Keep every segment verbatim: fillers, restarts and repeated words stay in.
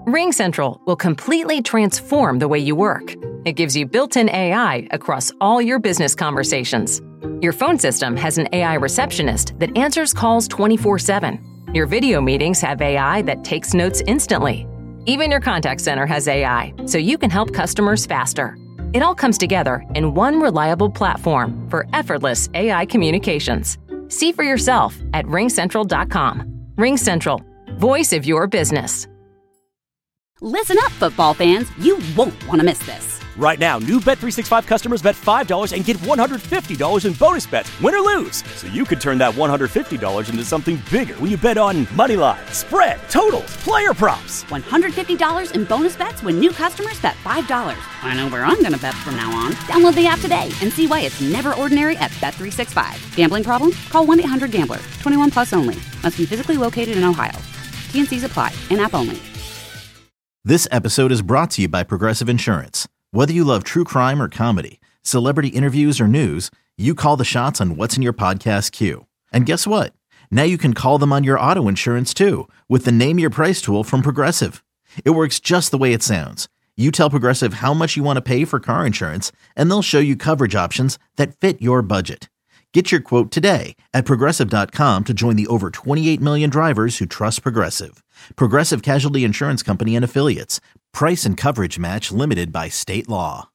RingCentral will completely transform the way you work. It gives you built-in A I across all your business conversations. Your phone system has an A I receptionist that answers calls twenty-four seven. Your video meetings have A I that takes notes instantly. Even your contact center has A I, so you can help customers faster. It all comes together in one reliable platform for effortless A I communications. See for yourself at ring central dot com. RingCentral, voice of your business. Listen up, football fans. You won't want to miss this. Right now, new Bet three sixty-five customers bet five dollars and get one hundred fifty dollars in bonus bets, win or lose. So you could turn that one hundred fifty dollars into something bigger when you bet on money line, spread, totals, player props. one hundred fifty dollars in bonus bets when new customers bet five dollars. I know where I'm going to bet from now on. Download the app today and see why it's never ordinary at Bet three sixty-five. Gambling problem? Call one eight hundred gambler. twenty-one plus only. Must be physically located in Ohio. T and C's apply. In-app only. This episode is brought to you by Progressive Insurance. Whether you love true crime or comedy, celebrity interviews or news, you call the shots on what's in your podcast queue. And guess what? Now you can call them on your auto insurance too with the Name Your Price tool from Progressive. It works just the way it sounds. You tell Progressive how much you want to pay for car insurance, and they'll show you coverage options that fit your budget. Get your quote today at Progressive dot com to join the over twenty-eight million drivers who trust Progressive. Progressive Casualty Insurance Company and Affiliates. Price and coverage match limited by state law.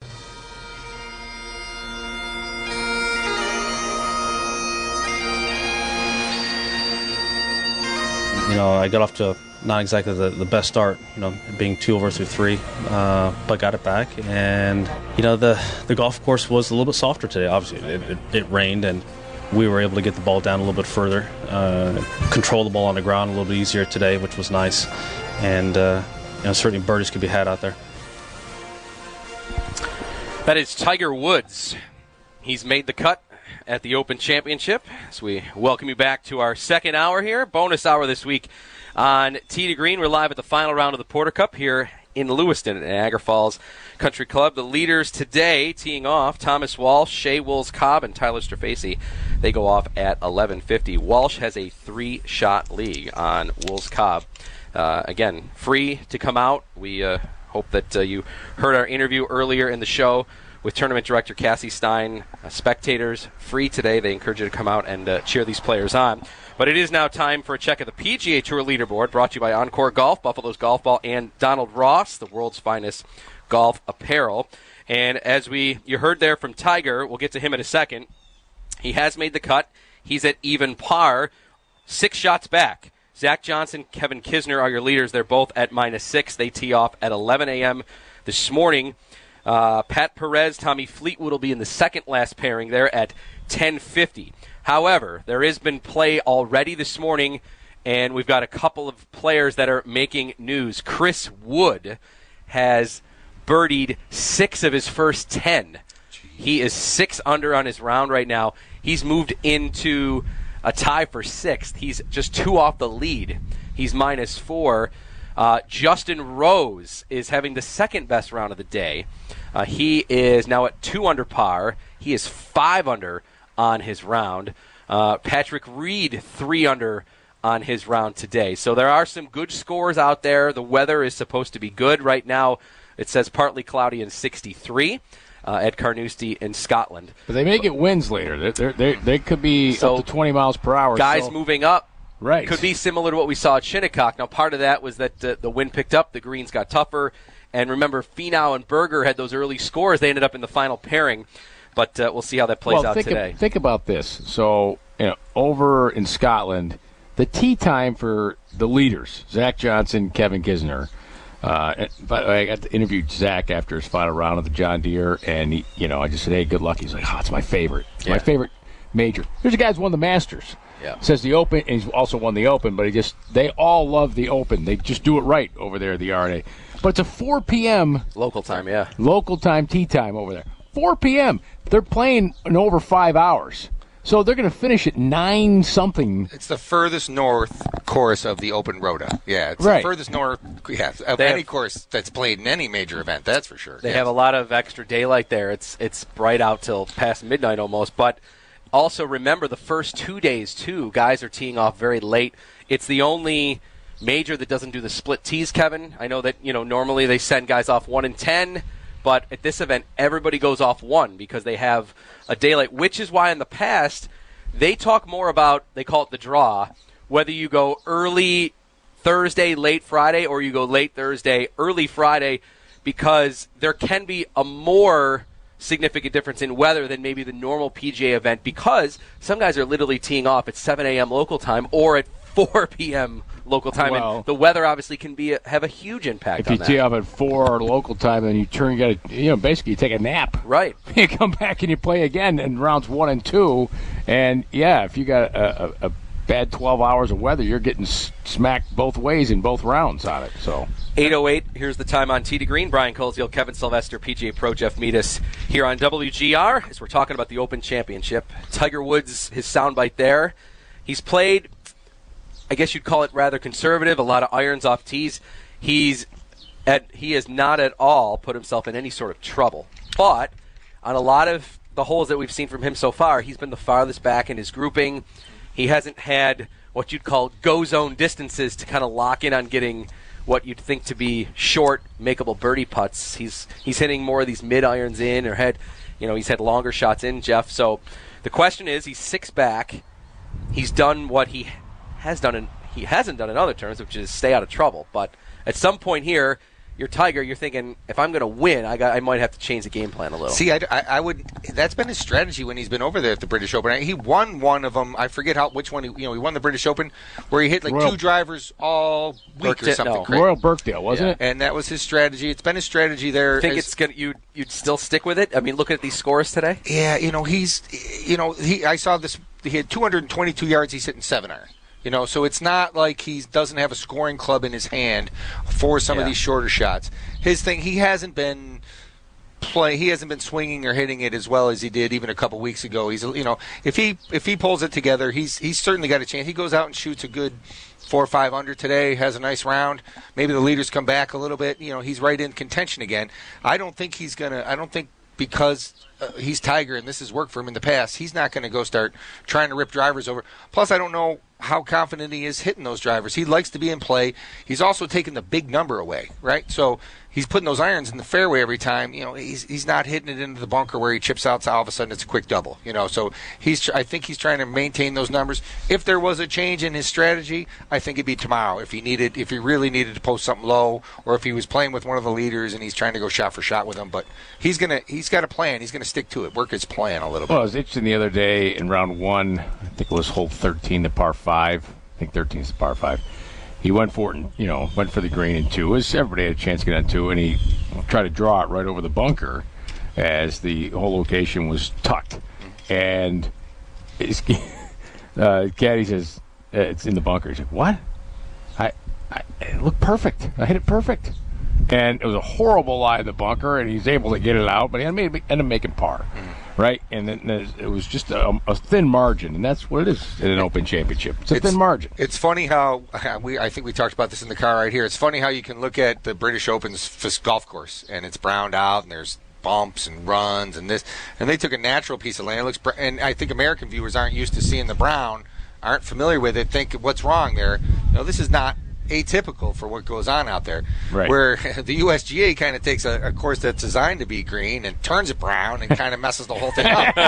You know, I got off to not exactly the, the best start, you know, being two over through three, uh, but got it back. And, you know, the, the golf course was a little bit softer today. Obviously, it, it, it rained, and we were able to get the ball down a little bit further, uh, control the ball on the ground a little bit easier today, which was nice. And, uh, you know, certainly birdies could be had out there. That is Tiger Woods. He's made the cut at the Open Championship. So we welcome you back to our second hour here, bonus hour this week on Tee to Green. We're live at the final round of the Porter Cup here in Lewiston at Niagara Falls Country Club. The leaders today teeing off, Thomas Walsh, Shea Wills-Cobb, and Tyler Strafacey. They go off at eleven fifty. Walsh has a three-shot lead on Wills-Cobb. Uh, again, free to come out. We uh, hope that uh, you heard our interview earlier in the show with Tournament Director Cassie Stein. Uh, spectators, free today. They encourage you to come out and uh, cheer these players on. But it is now time for a check of the P G A Tour leaderboard, brought to you by Encore Golf, Buffalo's Golf Ball, and Donald Ross, the world's finest golf apparel. And as we you heard there from Tiger, we'll get to him in a second. He has made the cut. He's at even par, six shots back. Zach Johnson, Kevin Kisner are your leaders. They're both at minus six. They tee off at eleven a.m. this morning. Uh, Pat Perez, Tommy Fleetwood will be in the second last pairing there at ten fifty. However, there has been play already this morning, and we've got a couple of players that are making news. Chris Wood has birdied six of his first ten. He is six under on his round right now. He's moved into a tie for sixth. He's just two off the lead. He's minus four. Uh, Justin Rose is having the second best round of the day. Uh, he is now at two under par. He is five under on his round. Uh, Patrick Reed, three under on his round today. So there are some good scores out there. The weather is supposed to be good. Right now it says partly cloudy and sixty-three uh, at Carnoustie in Scotland. But they may get winds later. They're, they're, they're, they could be so up to twenty miles per hour. Guys so. moving up. Right. Could be similar to what we saw at Shinnecock. Now, part of that was that uh, the wind picked up, the greens got tougher, and remember, Finau and Berger had those early scores. They ended up in the final pairing, but uh, we'll see how that plays well, out think today. Of, think about this. So, you know, over in Scotland, the tee time for the leaders, Zach Johnson, Kevin Kisner. Uh, but I got to interview Zach after his final round of the John Deere, and he, you know, I just said, "Hey, good luck." He's like, "Oh, it's my favorite. It's yeah. my favorite major." There's a guy who won the Masters. Yeah. Says the Open, and he's also won the Open, but he just they all love the Open. They just do it right over there at the R N A. But it's a four p.m. local time, yeah. Local time, tee time over there. four p.m. They're playing in over five hours. So they're going to finish at nine something. It's the furthest north course of the Open Rota. Yeah, it's right. the furthest north yeah, of they any have, course that's played in any major event, that's for sure. They yes. have a lot of extra daylight there. It's it's bright out till past midnight almost, but also remember the first two days, too, guys are teeing off very late. It's the only major that doesn't do the split tees, Kevin. I know that, you know, normally they send guys off one and ten, but at this event, everybody goes off one because they have a daylight, which is why in the past they talk more about, they call it the draw, whether you go early Thursday, late Friday, or you go late Thursday, early Friday, because there can be a more significant difference in weather than maybe the normal P G A event, because some guys are literally teeing off at seven a.m. local time or at four p.m. local time, well, and the weather obviously can be a, have a huge impact if on you that. tee off at four local time, then you turn, you got to, you know, basically you take a nap. Right. You come back and you play again in rounds one and two, and yeah, if you got a, a, a bad twelve hours of weather, you're getting s- smacked both ways in both rounds on it. So eight oh eight, here's the time on Tee to Green. Brian Koziel, Kevin Sylvester, P G A Pro Jeff Metis here on W G R as we're talking about the Open Championship. Tiger Woods, his soundbite there. He's played, I guess you'd call it rather conservative, a lot of irons off tees. He's at, he has not at all put himself in any sort of trouble. But on a lot of the holes that we've seen from him so far, he's been the farthest back in his grouping. He hasn't had what you'd call go zone distances to kind of lock in on getting what you'd think to be short, makeable birdie putts. He's he's hitting more of these mid irons in, or had, you know, he's had longer shots in, Jeff. So the question is, he's six back. He's done what he has done, and he hasn't done in other terms, which is stay out of trouble. But at some point here, you're Tiger. You're thinking, if I'm going to win, I got I might have to change the game plan a little. See, I, I, I would. That's been his strategy when he's been over there at the British Open. He won one of them. I forget how which one. He, you know, he won the British Open where he hit like Royal, two drivers all week Birkdale, or something. no. Crazy. Royal Birkdale, wasn't Yeah. it? And that was his strategy. It's been his strategy there. You think as, it's gonna you you'd still stick with it? I mean, looking at these scores today. Yeah, you know, he's. You know, he. I saw this. He had two hundred twenty-two yards. He's hitting seven iron. You know, so it's not like he doesn't have a scoring club in his hand for some Yeah. of these shorter shots. His thing, he hasn't been play. He hasn't been swinging or hitting it as well as he did even a couple weeks ago. He's, you know, if he if he pulls it together, he's he's certainly got a chance. He goes out and shoots a good four or five under today, has a nice round. Maybe the leaders come back a little bit. You know, he's right in contention again. I don't think he's gonna. I don't think because uh, he's Tiger and this has worked for him in the past, he's not going to go start trying to rip drivers over. Plus, I don't know how confident he is hitting those drivers. He likes to be in play. He's also taking the big number away, right? So he's putting those irons in the fairway every time. You know, he's he's not hitting it into the bunker where he chips out, so all of a sudden it's a quick double. You know, so he's I think he's trying to maintain those numbers. If there was a change in his strategy, I think it'd be tomorrow. If he needed, if he really needed to post something low, or if he was playing with one of the leaders and he's trying to go shot for shot with them. But he's gonna he's got a plan. He's gonna stick to it, work his plan a little bit. Well, I was interesting the other day in round one. I think it was hole thirteen, the par five. I think thirteen is the par five. He went for it, and, you know, went for the green in two. As everybody had a chance to get on two, and he tried to draw it right over the bunker as the whole location was tucked. And his uh, caddy says, uh, it's in the bunker. He's like, what? I, I, it looked perfect. I hit it perfect. And it was a horrible lie in the bunker, and he's able to get it out, but he ended up making par. Right, and then it was just a, a thin margin, and that's what it is in an Open Championship. It's a It's- thin margin. It's funny how we. I think we talked about this in the car right here. It's funny how you can look at the British Open's f- golf course, and it's browned out, and there's bumps and runs and this, and they took a natural piece of land. It looks, br- and I think American viewers aren't used to seeing the brown, aren't familiar with it. Think what's wrong there? You know, this is not atypical for what goes on out there. Right. Where the U S G A kind of takes a, a course that's designed to be green and turns it brown and kind of messes the whole thing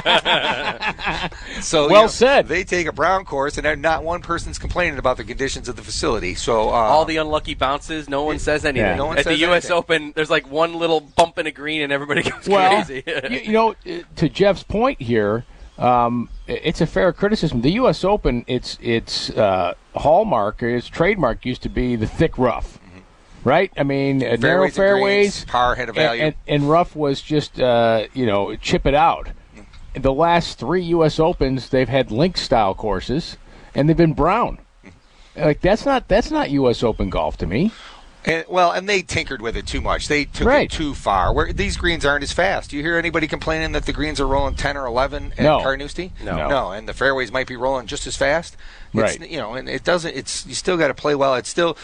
up. So Well you know, said. They take a brown course, and not one person's complaining about the conditions of the facility. So uh, All the unlucky bounces, no one says anything. Yeah. No one At says the U S anything. Open, there's like one little bump in a green, and everybody goes Well, crazy. you, you know, to Jeff's point here, um, it's a fair criticism. The U S Open, its its uh, hallmark, its trademark used to be the thick rough, mm-hmm. right? I mean, uh, narrow and fairways, greens, par had a value. and, and, and rough was just uh, you know chip it out. Mm-hmm. The last three U S Opens, they've had link style courses, and they've been brown. Mm-hmm. Like that's not that's not U S Open golf to me. And, well, and they tinkered with it too much. They took Right. it too far. Where these greens aren't as fast. Do you hear anybody complaining that the greens are rolling ten or eleven at No. Carnoustie? No. no, and the fairways might be rolling just as fast. It's, Right. You know, and it doesn't. It's you still got to play well. It's still.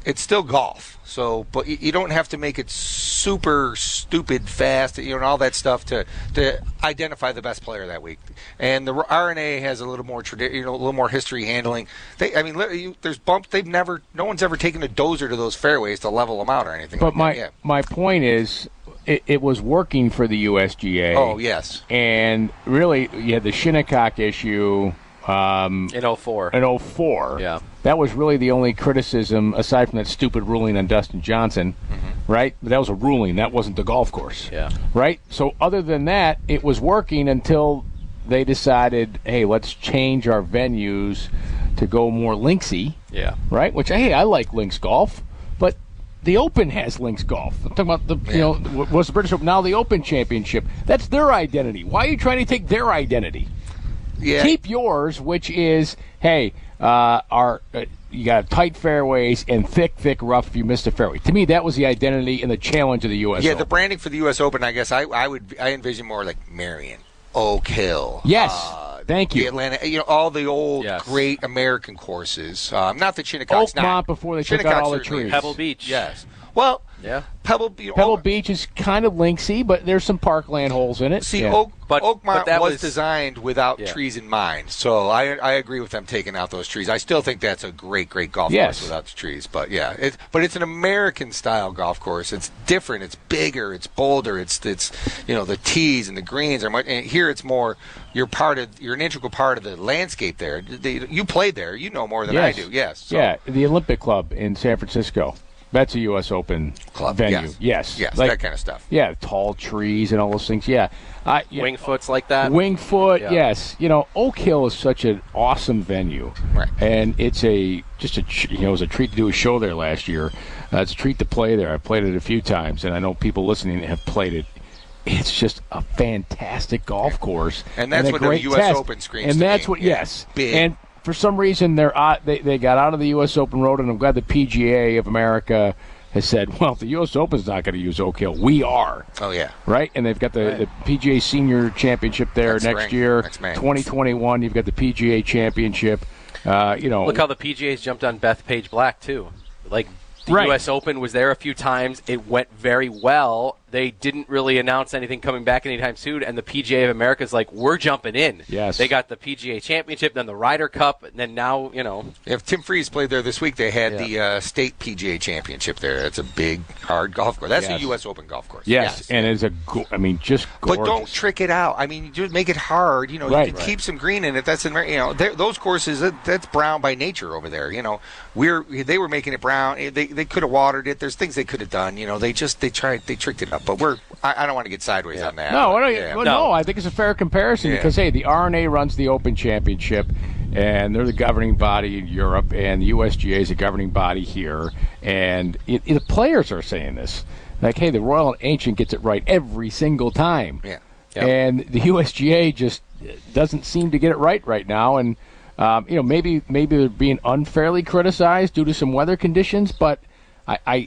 it's still golf. So, but you don't have to make it super stupid fast, you know, and all that stuff to to identify the best player that week. And the R N A has a little more tradi- you know, a little more history handling. They, I mean, you, there's bumps. They've never, no one's ever taken a dozer to those fairways to level them out or anything. But like my that. Yeah. my point is, it, it was working for the U S G A. Oh yes. And really, you had the Shinnecock issue. Um, in oh four. In oh four. Yeah. That was really the only criticism, aside from that stupid ruling on Dustin Johnson, mm-hmm. right? But that was a ruling. That wasn't the golf course. Yeah. Right? So other than that, it was working until they decided, hey, let's change our venues to go more linksy. Yeah. Right? Which, hey, I like links golf, but the Open has links golf. I'm talking about the, yeah. you know, was the British Open, now the Open Championship. That's their identity. Why are you trying to take their identity? Yeah. Keep yours, which is, hey, uh, our uh, you got tight fairways and thick, thick rough if you missed a fairway. To me, that was the identity and the challenge of the U S Yeah, Open. the branding for the U S Open, I guess I, I would I envision more like Marion, Oak Hill. Yes, uh, thank you. The Atlanta, you know, all the old yes. great American courses. Um, not that Shinnecock's Oakmont not. before they took out all the trees. Pebble Beach. Yes. Well, yeah. Pebble, you know, Pebble Oak, Beach is kind of linksy, but there's some parkland holes in it. See, yeah. Oak, But- Oakmont but that was, was- designed without yeah. trees in mind, so I I agree with them taking out those trees. I still think that's a great, great golf Yes. course without the trees. But yeah, it, but it's an American style golf course. It's different. It's bigger. It's bolder. It's it's you know the tees and the greens are much. And here it's more. You're part of. You're an integral part of the landscape there. They, you played there. You know more than yes. I do. Yes. So. Yeah, the Olympic Club in San Francisco. That's a U S Open Club venue. Yes. Yes. Yes. Like, that kind of stuff. Yeah, tall trees and all those things. Yeah. Uh, yeah. Wingfoot's like that. Wingfoot, Yeah. yes. You know, Oak Hill is such an awesome venue, Right. and it's a just a tr- you know it was a treat to do a show there last year. Uh, it's a treat to play there. I played it a few times, and I know people listening have played it. It's just a fantastic golf course, And that's a what the great U S test. Open screams And to that's me. what Yeah. yes, Big. and for some reason they're out, they they got out of the U S Open road, and I'm glad the P G A of America has said, well, if the U S Open's not going to use Oak Hill, we are. Oh yeah. Right, and they've got the, Right. the P G A Senior Championship there Next next spring, year, next May. twenty twenty-one. You've got the P G A Championship. Uh, you know, Look how the P G A's jumped on Bethpage Black too. Like the Right. U S Open was there a few times. It went very well. They didn't really announce anything coming back anytime soon, and the P G A of America's like, we're jumping in. Yes. They got the P G A Championship, then the Ryder Cup, and then now, you know. If Tim Freeze played there this week, they had Yeah. the uh, state P G A Championship there. That's a big, hard golf course. That's Yes. a U S Open golf course. yes, and it's a, go- I mean, just gorgeous. But don't trick it out. I mean, just make it hard. You know, Right. you can keep some green in it. That's in, you know they're- those courses. that- That's brown by nature over there. You know, we're they were making it brown. They they could have watered it. There's things they could have done. You know, they just they tried they tricked it up. But we're I, I don't want to get sideways Yeah. on that. No, but, I don't, yeah. well, No. no, I think it's a fair comparison Yeah. because, hey, the R N A runs the Open Championship, and they're the governing body in Europe, and the U S G A is a governing body here. And it, it- the players are saying this. Like, hey, the Royal and Ancient gets it right every single time. Yeah. Yep. And the U S G A just doesn't seem to get it right right now. And, um, you know, maybe maybe they're being unfairly criticized due to some weather conditions, but I, I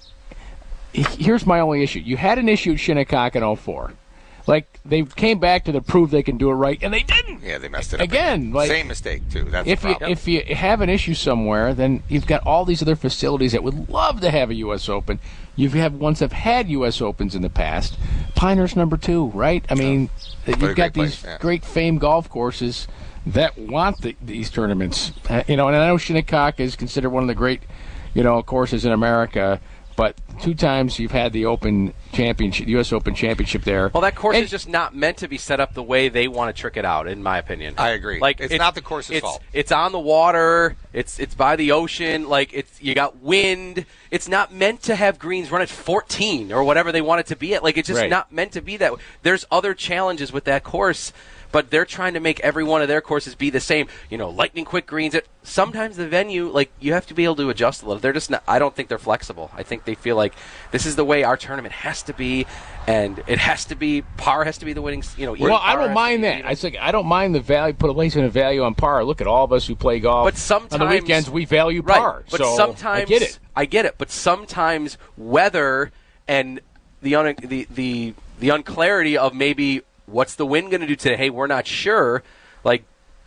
here's my only issue. You had an issue at Shinnecock in oh four. Like, they came back to the prove they can do it right, and they didn't. Yeah, they messed it up Again, like- same mistake too. That's If the you problem. if you have an issue somewhere, then you've got all these other facilities that would love to have a U S Open. You have ones that have had U S Opens in the past. Pinehurst number two, right? I mean, you've a got great these place, yeah. great famed golf courses that want the, these tournaments. Uh, you know, and I know Shinnecock is considered one of the great, you know, courses in America. But two times you've had the Open Championship, U S Open Championship there. Well, that course And- is just not meant to be set up the way they want to trick it out, in my opinion. I agree. Like It's not the course's it's, fault. It's on the water. It's it's by the ocean. Like it's you got wind. It's not meant to have greens run at fourteen or whatever they want it to be at. Like it's just Right. not meant to be that way. There's other challenges with that course. But they're trying to make every one of their courses be the same. You know, lightning quick greens. It, sometimes the venue, like, you have to be able to adjust a little. They're just not, I don't think they're flexible. I think they feel like this is the way our tournament has to be, and it has to be, par has to be the winning, you know, even Well, I par don't has mind to be, that. you know. I think I don't mind the value. Put a place in a value on par. Look at all of us who play golf. But sometimes on the weekends we value right, par. But so sometimes I get it. I get it. But sometimes weather and the un, the the the unclarity of maybe what's the wind going to do today? Hey, we're not sure. Like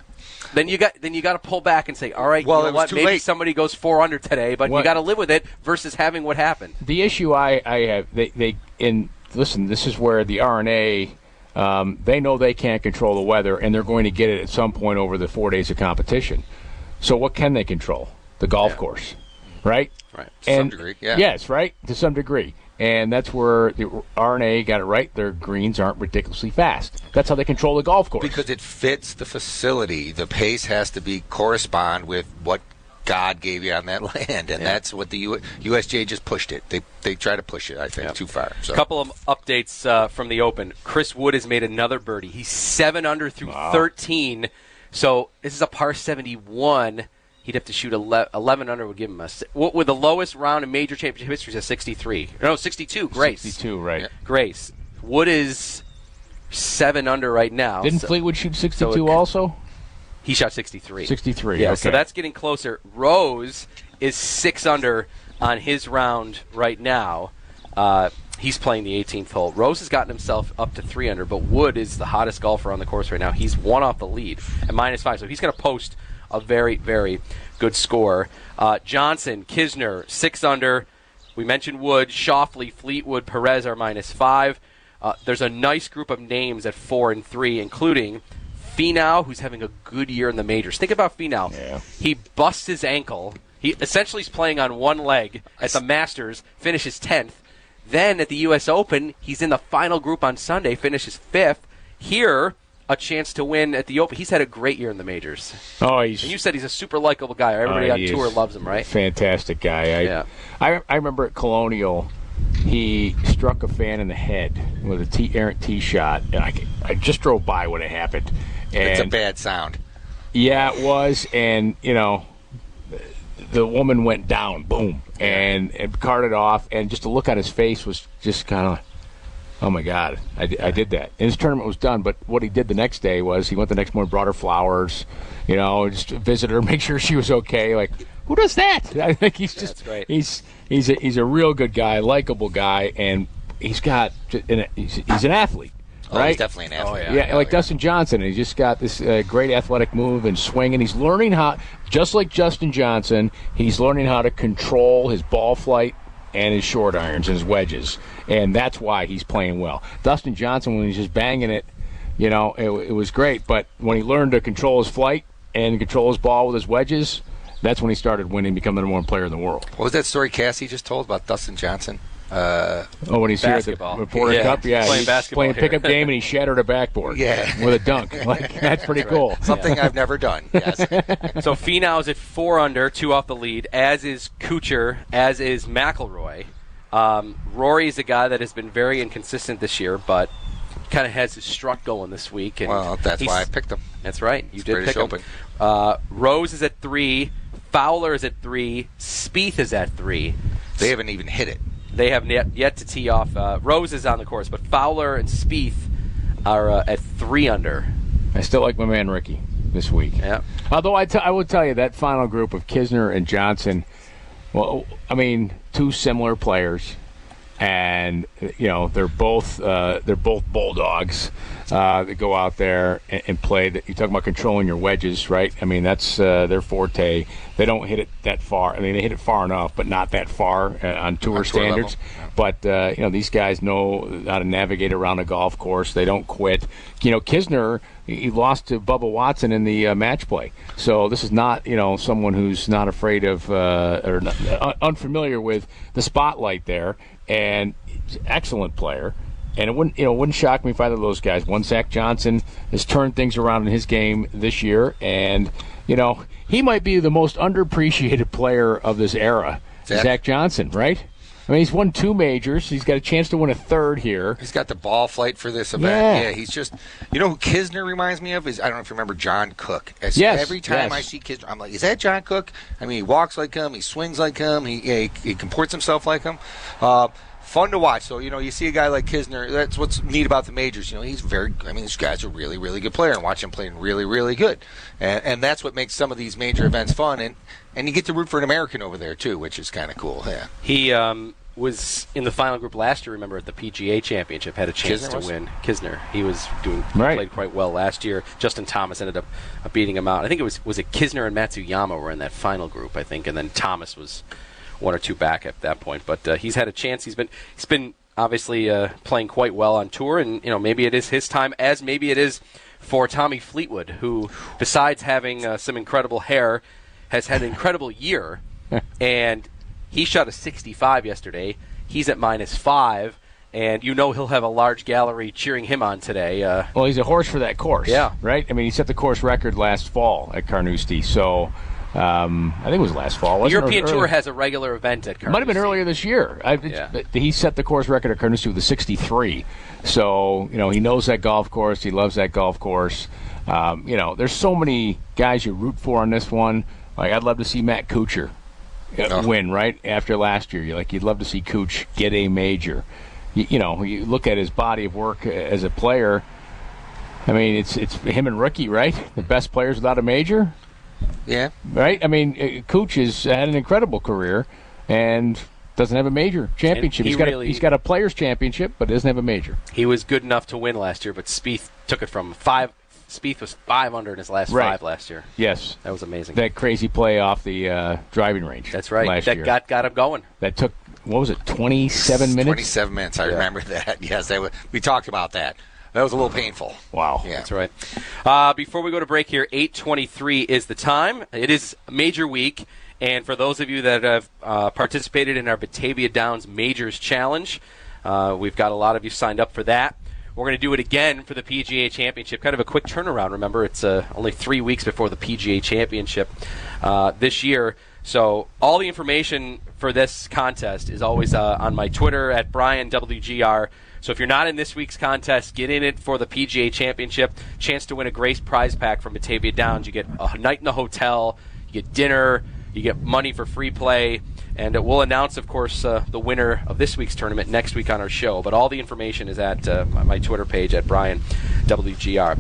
Then you got then you got to pull back and say, all right, well, you know it was what? too Maybe late. somebody goes four under today, but What? you got to live with it versus having what happened. The issue I, I have, they, they in listen, this is where the R N A, um, they know they can't control the weather, and they're going to get it at some point over the four days of competition. So what can they control? The golf Yeah. course, right? Right. To some degree, yeah. Yes, right, to some degree. And that's where the R N A got it right. Their greens aren't ridiculously fast. That's how they control the golf course. Because it fits the facility. The pace has to be correspond with what God gave you on that land, and that's what the U- USGA just pushed it. They they try to push it, I think, Yep. too far. So. A couple of updates uh, from the Open. Chris Wood has made another birdie. He's seven under through Wow. thirteen. So this is a par seventy-one. He'd have to shoot ele- eleven under would give him a si- what with the lowest round in major championship history is a sixty-three. No, sixty-two. Grace. sixty-two, right. Yeah. Grace. Wood is seven under right now. Didn't so Fleetwood shoot sixty-two so it- also? he shot sixty-three. sixty-three, Yeah, okay. so that's getting closer. Rose is six under on his round right now. Uh, he's playing the eighteenth hole. Rose has gotten himself up to three under, but Wood is the hottest golfer on the course right now. He's one off the lead at minus five, so he's going to post a very, very good score. Uh, Johnson, Kisner, six under. We mentioned Wood, Schauffele, Fleetwood, Perez are minus five. Uh, there's a nice group of names at four and three, including Finau, who's having a good year in the majors. Think about Finau. Yeah. He busts his ankle. He essentially is playing on one leg at the Masters, finishes tenth. Then at the U S Open, he's in the final group on Sunday, finishes fifth. Here, a chance to win at the Open. He's had a great year in the majors. Oh, he's And you said he's a super likable guy. Everybody Uh, on he tour is loves him, right? Fantastic guy. I, Yeah. I I remember at Colonial, he struck a fan in the head with a tee, errant tee shot, and I, I just drove by when it happened. And It's a bad sound. yeah, it was, and you know, the woman went down, boom, and it carted off, and just to look at his face was just kind of. Oh, my God, I, di- I did that. And his tournament was done, but what he did the next day was he went the next morning, brought her flowers, you know, just visit her, make sure she was okay. Like, who does that? I think he's just, That's great. he's he's a, he's a real good guy, likable guy, and he's got, he's, he's an athlete, Oh, right? he's definitely an athlete. Yeah, Oh, like Dustin Johnson. He's just got this uh, great athletic move and swing, and he's learning how, just like Justin Johnson, he's learning how to control his ball flight and his short irons and his wedges, and that's why he's playing well. Dustin Johnson, when he's just banging it, you know, it, it was great, but when he learned to control his flight and control his ball with his wedges, that's when he started winning, becoming the number one player in the world. What was that story Cassie just told about Dustin Johnson? Uh, Oh, when he's Basketball. here at the Porter Yeah, Cup, yeah, playing he's basketball playing here. pickup game, and he shattered a backboard, Yeah. with a dunk. Like that's pretty cool. something I've never done. Yes. So Finau's at four under, two off the lead, as is Kuchar, as is McIlroy. Um, Rory is a guy that has been very inconsistent this year, but kind of has his strut going this week. And Well, that's he's- why I picked him. That's right. You did British pick him. Open. Uh, Rose is at three. Fowler is at three. Spieth is at three. They haven't even hit it. They have yet, yet to tee off. Uh, Rose is on the course, but Fowler and Spieth are uh, at three under. I still like my man Ricky this week. Yeah. Although I, t- I will tell you that final group of Kisner and Johnson, well, I mean, two similar players, and you know they're both uh, they're both bulldogs uh, that go out there and, and play. That you talk about controlling your wedges, right? I mean that's uh, their forte. They don't hit it that far. I mean they hit it far enough, but not that far uh, on tour On tour standards. level. But uh, you know these guys know how to navigate around a golf course. They don't quit. You know Kisner, he lost to Bubba Watson in the uh, match play. So this is not you know someone who's not afraid of uh, or not, uh, unfamiliar with the spotlight there. And he's an excellent player. And it wouldn't you know wouldn't shock me if either of those guys. One Zach Johnson has turned things around in his game this year, and you know he might be the most underappreciated player of this era. Zach? Zach Johnson, right? I mean, he's won two majors. He's got a chance to win a third here. He's got the ball flight for this event. Yeah. Yeah, he's just. You know who Kisner reminds me of is I don't know if you remember John Cook. As Yes, Every time yes. I see Kisner, I'm like, is that John Cook? I mean, he walks like him. He swings like him. He yeah, he, he comports himself like him. Uh, fun to watch. So you know, you see a guy like Kisner. That's what's neat about the majors. You know, he's very. I mean, this guy's a really, really good player, and watch him playing really, really good. And, and that's what makes some of these major events fun. And and you get to root for an American over there too, which is kind of cool. Yeah. He um, was in the final group last year, remember, at the P G A Championship, had a chance Kisner to was? win. Kisner. He was doing Right. played quite well last year. Justin Thomas ended up uh, beating him out. I think it was was it Kisner and Matsuyama were in that final group, I think, and then Thomas was one or two back at that point. But uh, he's had a chance. He's been he's been obviously uh, playing quite well on tour, and you know maybe it is his time, as maybe it is for Tommy Fleetwood, who, besides having uh, some incredible hair, has had an incredible year, and he shot a sixty-five yesterday. He's at minus five, and you know he'll have a large gallery cheering him on today. Uh, Well, he's a horse for that course. Yeah. Right? I mean, he set the course record last fall at Carnoustie, so um, I think it was last fall. the wasn't it? European Or Tour early- has a regular event at Carnoustie. Might have been earlier this year. I, Yeah. but He set the course record at Carnoustie with a sixty-three. So, you know, he knows that golf course. He loves that golf course. Um, you know, there's so many guys you root for on this one. Like, I'd love to see Matt Kuchar uh, Oh. win, right, after last year. You're like, you'd love to see Cooch get a major. You, you know, you look at his body of work uh, as a player. I mean, it's it's him and Rookie, right? The best players without a major. Yeah. Right? I mean, uh, Cooch has had an incredible career and doesn't have a major championship. And he He's got really- a, he's got a players' championship, but doesn't have a major. He was good enough to win last year, but Spieth took it from five. Spieth was five under in his last Right. five last year. Yes, That was amazing. that crazy play off the uh, driving range. That's right. Last That year. got got him going. that took what was it, twenty-seven minutes? twenty-seven minutes. I remember that. Yes, that was, we talked about that. That was a little painful. Wow. Yeah. That's right. Uh, before we go to break here, eight twenty-three is the time. It is major week, and for those of you that have uh, participated in our Batavia Downs Majors Challenge, uh, we've got a lot of you signed up for that. We're going to do it again for the P G A Championship. Kind of a quick turnaround. Remember, it's uh, only three weeks before the P G A Championship uh, this year. So all the information for this contest is always uh, on my Twitter at Brian W G R. So if you're not in this week's contest, get in it for the P G A Championship. Chance to win a Grace prize pack from Batavia Downs. You get a night in the hotel, you get dinner, you get money for free play. And uh, we'll announce, of course, uh, the winner of this week's tournament next week on our show. But all the information is at uh, my, my Twitter page at Brian W G R.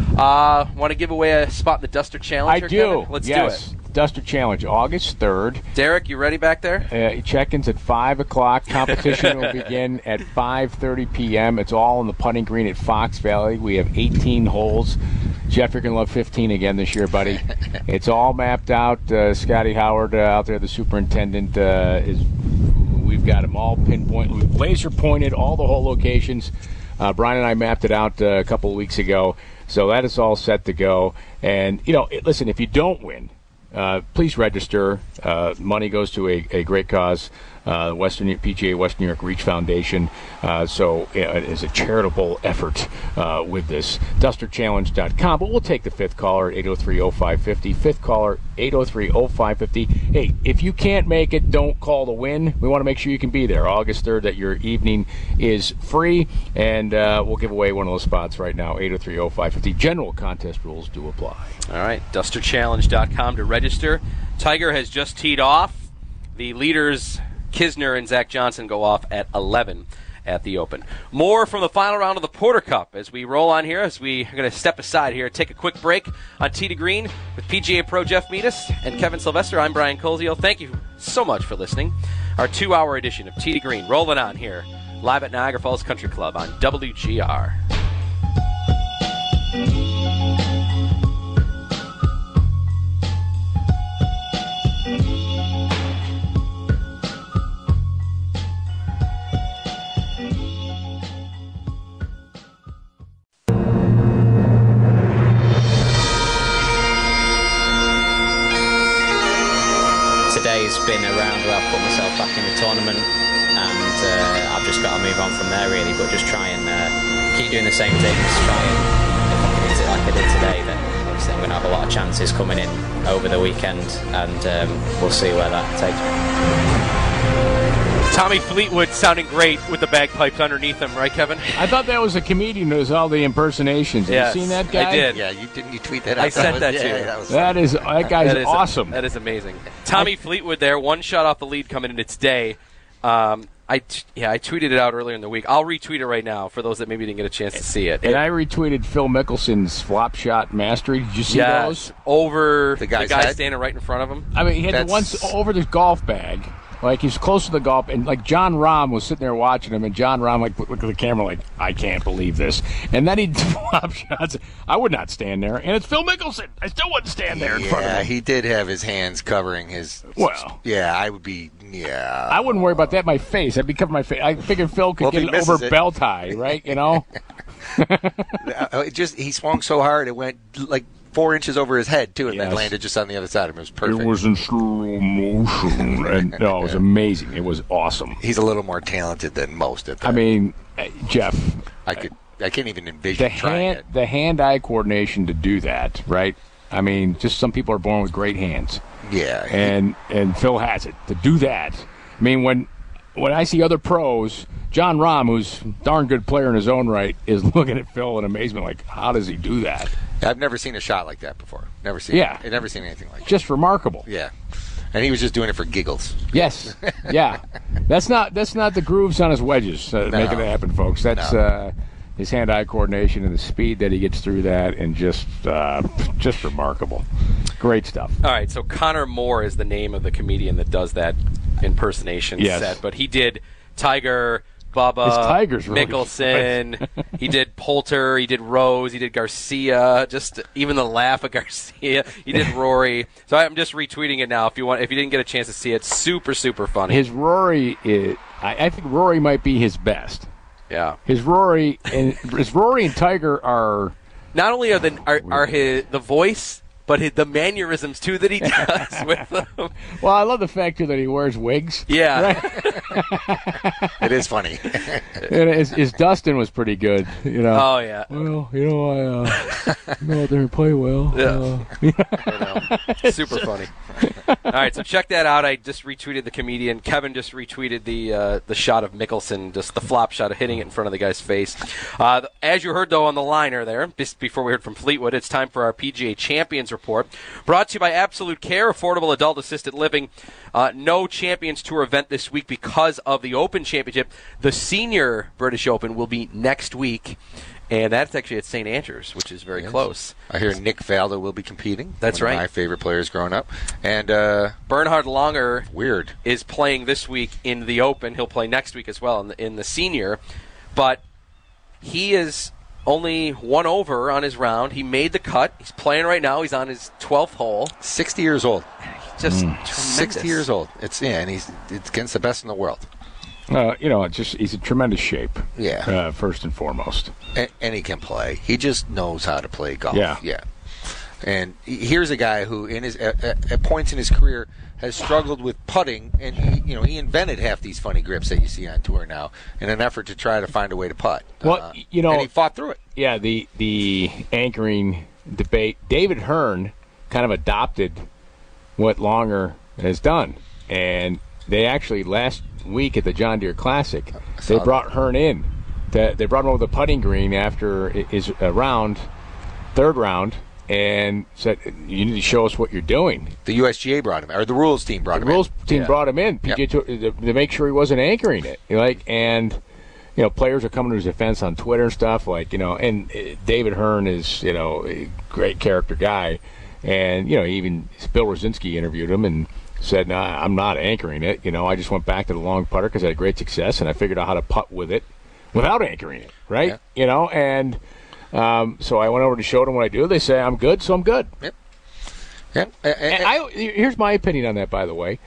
Uh, Want to give away a spot in the Duster Challenge? I here, do. Kevin? Let's yes. do it. Duster Challenge, August third. Derek, you ready back there? Uh, check-ins at five o'clock. Competition will begin at five thirty p.m. It's all in the putting green at Fox Valley. We have eighteen holes. Jeff, you're going to love fifteen again this year, buddy. It's all mapped out. Uh, Scotty Howard uh, out there, the superintendent, uh, is. We've got them all pinpoint. We've laser pointed all the hole locations. Uh, Brian and I mapped it out uh, a couple of weeks ago, so that is all set to go. And, you know, it, listen, if you don't win, Uh, please register. Uh, money goes to a, a great cause, uh, Western P G A Western New York Reach Foundation. Uh, so uh, it is a charitable effort uh, with this. Duster Challenge dot com. But we'll take the fifth caller at eight oh three oh five five oh. Fifth caller, eight oh three oh five five oh. Hey, if you can't make it, don't call to win. We want to make sure you can be there. August third, that your evening is free. And uh, we'll give away one of those spots right now, eight oh three oh five five oh. General contest rules do apply. All right, Duster Challenge dot com to register. Tiger has just teed off. The leaders, Kisner and Zach Johnson, go off at eleven at the Open. More from the final round of the Porter Cup as we roll on here, as we are going to step aside here, take a quick break on Tee to Green with P G A Pro Jeff Metis and Kevin Sylvester. I'm Brian Colzio. Thank you so much for listening. Our two-hour edition of Tee to Green rolling on here, live at Niagara Falls Country Club on W G R. Today's been a round where I've put myself back in the tournament, and uh, I've just got to move on from there really, but just try and uh, keep doing the same things, try and, if I can hit it like I did today, then obviously I'm going to have a lot of chances coming in over the weekend, and um, we'll see where that takes me. Tommy Fleetwood sounding great with the bagpipes underneath him, right, Kevin? I thought that was a comedian who does all the impersonations. Have Yes, you seen that guy? I did. Yeah, you didn't you tweet that I out? sent was, that yeah, to you. That, was That is that guy's That is awesome. That is amazing. Tommy Fleetwood there, one shot off the lead coming in its day. Um, I t- yeah, I tweeted it out earlier in the week. I'll retweet it right now for those that maybe didn't get a chance to see it. And I retweeted Phil Mickelson's flop shot mastery. Did you see yes, those? over The the, guy's guy head? standing right in front of him. I mean, he had the That's- ones over the golf bag, Like, he's close to the golf, and, like, John Rahm was sitting there watching him, and John Rahm, like, looked at the camera like, I can't believe this. And then he'd flop shots. I would not stand there. And it's Phil Mickelson. I still wouldn't stand there in yeah, front of him. Yeah, he did have his hands covering his... Well. Yeah, I would be, yeah. I wouldn't worry about that, my face. I'd be covering my face. I figured Phil could well, get it over it. belt high, right? You know? it just He swung so hard, it went, like, four inches over his head, too, and yes. then landed just on the other side of him. It was perfect. It was in slow motion. And, no, it was amazing. It was awesome. He's a little more talented than most at that. I mean, Jeff. I could. I can't even envision the trying hand, it. The hand-eye coordination to do that, right? I mean, just some people are born with great hands. Yeah. And and Phil has it. To do that, I mean, when when I see other pros, John Rahm, who's a darn good player in his own right, is looking at Phil in amazement like, how does he do that? I've never seen a shot like that before. Never seen yeah. it. I've never seen anything like that. Just remarkable. Yeah. And he was just doing it for giggles. Yes. Yeah. That's not that's not the grooves on his wedges uh, no. making it happen, folks. That's no. uh, his hand-eye coordination and the speed that he gets through that, and just uh, just remarkable. Great stuff. All right, so Connor Moore is the name of the comedian that does that impersonation yes. set, but he did Tiger, Bubba, really Mickelson. He did Poulter. He did Rose. He did Garcia. Just even the laugh of Garcia. He did Rory. So I'm just retweeting it now. If you want, if you didn't get a chance to see it, super super funny. His Rory, is, I, I think Rory might be his best. Yeah. His Rory and his Rory and Tiger are not only are the are, are his the voice, but his, the mannerisms too that he does with them. Well, I love the fact too that he wears wigs. Yeah, right? It is funny. And his, his Dustin was pretty good, you know. Oh yeah. Well, you know, I uh, go out there and play well. Yeah. Uh, I know. Super funny. All right, so check that out. I just retweeted the comedian. Kevin just retweeted the uh, the shot of Mickelson, just the flop shot of hitting it in front of the guy's face. Uh, as you heard, though, on the liner there, just before we heard from Fleetwood, it's time for our P G A Champions Report, brought to you by Absolute Care, affordable adult-assisted living. Uh, no Champions Tour event this week because of the Open Championship. The Senior British Open will be next week. And that's actually at Saint Andrews, which is very yes. close. I hear Nick Faldo will be competing. That's one right. Of my favorite players growing up. And uh, Bernhard Langer weird. is playing this week in the Open. He'll play next week as well in the, in the Senior. But he is only one over on his round. He made the cut. He's playing right now. He's on his twelfth hole. sixty years old. He's just mm. sixty years old. It's yeah, and he's it's against the best in the world. Uh, you know, it's just he's in tremendous shape. Yeah. Uh, first and foremost. And, and he can play. He just knows how to play golf. Yeah. Yeah. And here's a guy who, in his at, at points in his career, has struggled with putting, and he, you know, he invented half these funny grips that you see on tour now in an effort to try to find a way to putt. Well, uh, you know, and he fought through it. Yeah. The the anchoring debate. David Hearn kind of adopted what Langer has done, and they actually last week at the John Deere Classic, they brought that. Hearn in. To, they brought him over the putting green after his uh, round, third round, and said, "You need to show us what you're doing." The U S G A brought him, or the rules team brought the him. The rules in. team yeah. brought him in P G A yep. to, to make sure he wasn't anchoring it. Like, and you know, players are coming to his defense on Twitter and stuff. Like, you know, and uh, David Hearn is, you know, a great character guy, and you know, even Bill Rosinski interviewed him and said, nah, I'm not anchoring it. You know, I just went back to the long putter because I had great success, and I figured out how to putt with it without anchoring it, right? Yeah. You know, and um, so I went over to show them what I do. They say, I'm good, so I'm good. Yep. Yep. Uh, uh, and I, here's my opinion on that, by the way.